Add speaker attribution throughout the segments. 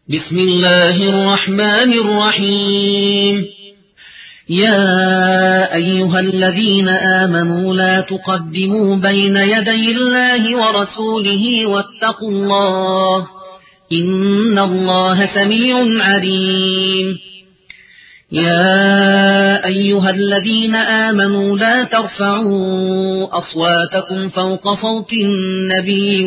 Speaker 1: بسم الله الرحمن الرحيم. يا أيها الذين آمنوا لا تقدموا بين يدي الله ورسوله واتقوا الله إن الله سميع عليم. يا أيها الذين آمنوا لا ترفعوا أصواتكم فوق صوت النبي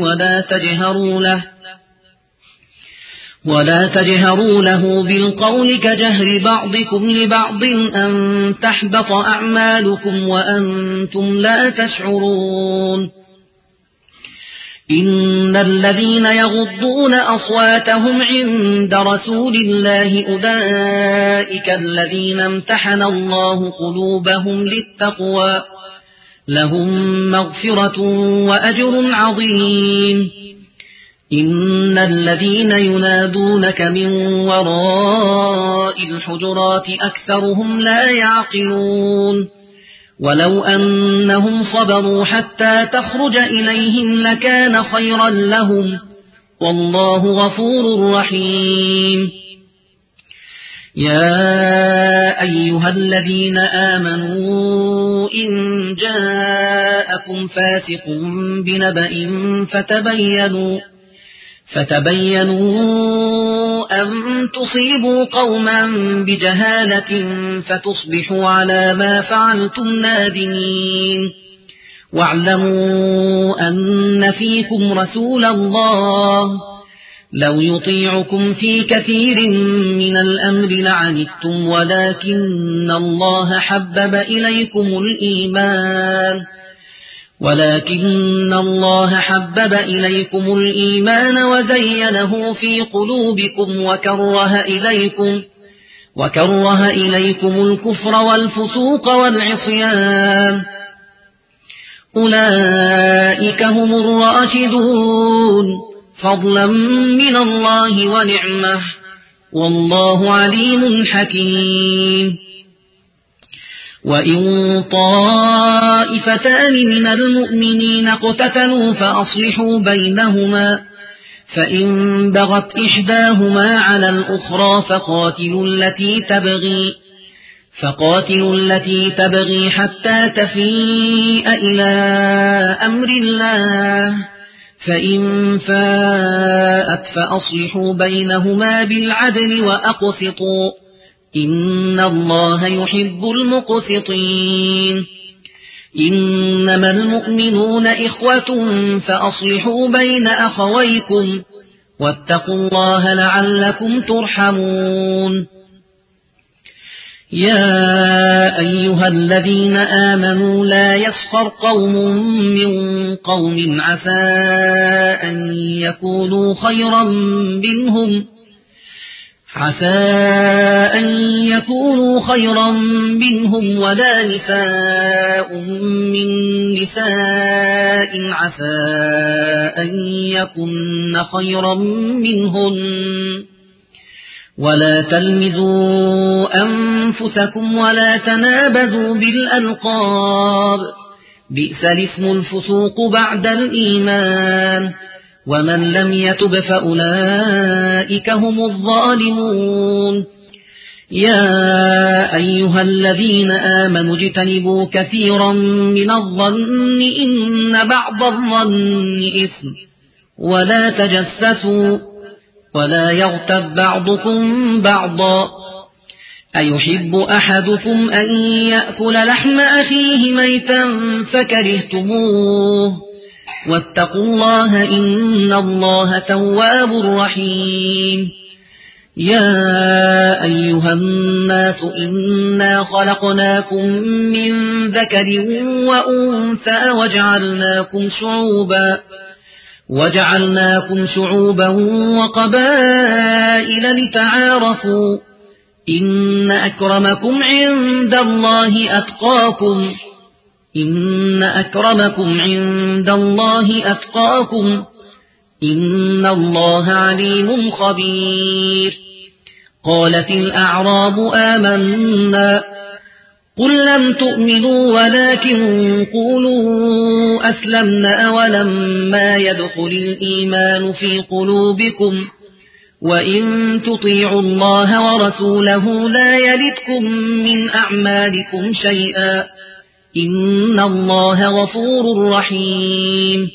Speaker 1: ولا تجهروا له بالقول كجهر بعضكم لبعض أن تحبط أعمالكم وأنتم لا تشعرون. إن الذين يغضون أصواتهم عند رسول الله أولئك الذين امتحن الله قلوبهم للتقوى لهم مغفرة وأجر عظيم. إن الذين ينادونك من وراء الحجرات أكثرهم لا يعقلون. ولو أنهم صبروا حتى تخرج إليهم لكان خيرا لهم والله غفور رحيم. يا أيها الذين آمنوا إن جاءكم فاسق بنبأ فتبينوا أن تصيبوا قوما بجهالة فتصبحوا على ما فعلتم نادمين. واعلموا أن فيكم رسول الله لو يطيعكم في كثير من الأمر لعنتم ولكن الله حبب إليكم الإيمان وزينه في قلوبكم وكره إليكم الكفر والفسوق والعصيان أولئك هم الراشدون فضلا من الله ونعمه والله عليم حكيم. وإن طائفتان من المؤمنين اقتتلوا فأصلحوا بينهما فإن بغت إحداهما على الأخرى فقاتلوا التي تبغي حتى تفيء إلى أمر الله فإن فاءت فأصلحوا بينهما بالعدل وأقسطوا إن الله يحب المقسطين. إنما المؤمنون إخوة فأصلحوا بين أخويكم واتقوا الله لعلكم ترحمون. يا أيها الذين آمنوا لا يسخر قوم من قوم عسى أن يكونوا خيرا منهم ولا نساء من نساء عسى أن يكن خيرا منهن ولا تلمزوا أنفسكم ولا تنابزوا بالألقاب بئس الاسم الفسوق بعد الإيمان ومن لم يتب فأولئك هم الظالمون. يا أيها الذين آمنوا اجتنبوا كثيرا من الظن إن بعض الظن إثم ولا تجسسوا ولا يغتب بعضكم بعضا أيحب أحدكم أن يأكل لحم أخيه ميتا فكرهتموه واتقوا الله إن الله تواب رحيم. يا أيها الناس إنا خلقناكم من ذكر وأنثى وجعلناكم شعوبا وقبائل لتعارفوا إن أكرمكم عند الله أتقاكم إن الله عليم خبير. قالت الأعراب آمنا قل لم تؤمنوا ولكن قولوا أسلمنا ولما يدخل الإيمان في قلوبكم وإن تطيعوا الله ورسوله لا يلتكم من أعمالكم شيئا إن الله غفور رحيم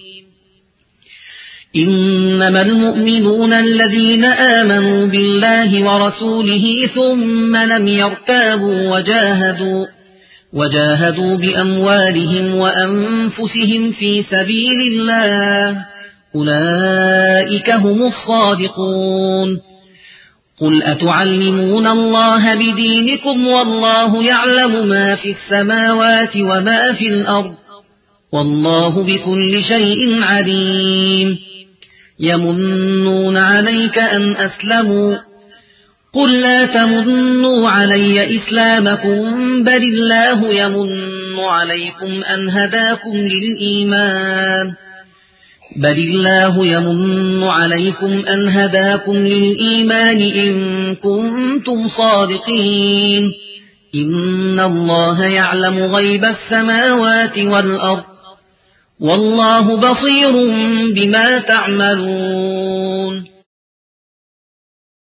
Speaker 1: إنما المؤمنون الذين آمنوا بالله ورسوله ثم لم يرتابوا وجاهدوا بأموالهم وأنفسهم في سبيل الله أولئك هم الصادقون قل أتعلمون الله بدينكم والله يعلم ما في السماوات وما في الأرض والله بكل شيء عليم يمنون عليك أن أسلموا قل لا تمنوا علي إسلامكم بل الله يمن عليكم أن هداكم للإيمان إن كنتم صادقين إن الله يعلم غيب السماوات والأرض والله بصير بما تعملون